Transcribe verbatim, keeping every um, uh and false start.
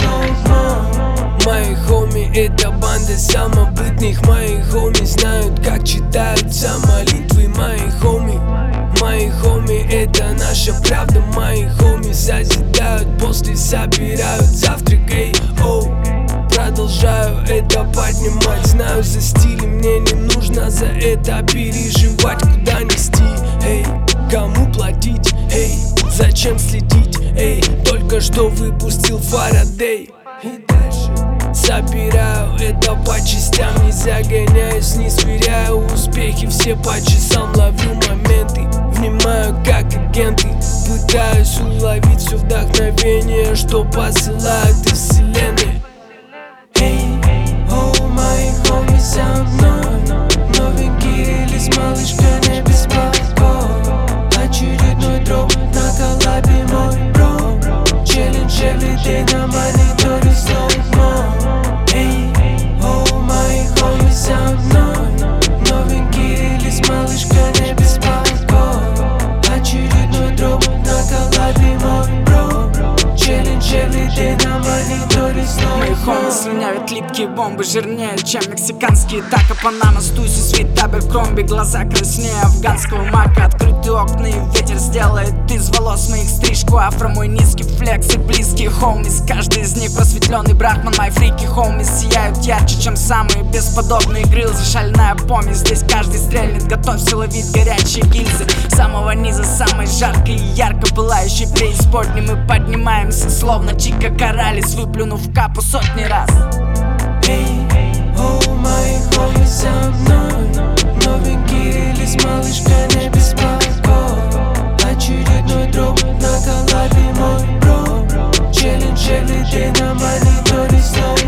slow-mo. Мои хоми — это банда самобытных. Мои хоми знают, как читаются молитвы. Мои хоми, мои хоми — это наша правда. Мои хоми созидают, после собирают завтрак. Эй, оу, продолжаю это поднимать. Знаю, за стилем мне не нужно за это переживать. Куда нести, эй, кому платить, эй, зачем следить, эй, только что выпустил Фарадей. И дальше собираю это по частям, не загоняюсь, не сверяю успехи все по часам. Ловлю моменты, внимаю как агенты, пытаюсь уловить все вдохновение, что посылают из вселенной. Эй, оу, мои хоми со мной, новенький релиз, малышка, не беспокой. Очередной дроп на коллабе, мой бро. Челлендж everyday на мониторе slow-mo. Эй, оу, мои хоми со мной, новенький релиз, малышка, не беспокой. Очередной дроп на коллабе, мой бро. Челлендж everyday на мониторе slow-mo. Мои хоми слюнявят липкие бомбы, жирнее, чем мексиканские тако. Панама, стуси, свит, Аберкромби, глаза краснее афганского мака. Открытые окна и ветер сделает из волос моих стрижку афро. Мой низкий флекс и близкие хоумис, каждый из них просветленный брахман. Мои фрики хоумис сияют ярче, чем самые бесподобные грилзы. Шальная помесь, здесь каждый стрельнет, готовься ловить горячие гильзы. С самого низа, самой жаркой и ярко пылающей преисподней мы поднимаемся, словно Чика Коралис, выплюнув капу сотни раз. Эй, оу, мои хоми со мной, новенький релиз, малышка, не беспокой. Очередной дроп на коллабе, мой бро. Челлендж everyday на мониторе slow.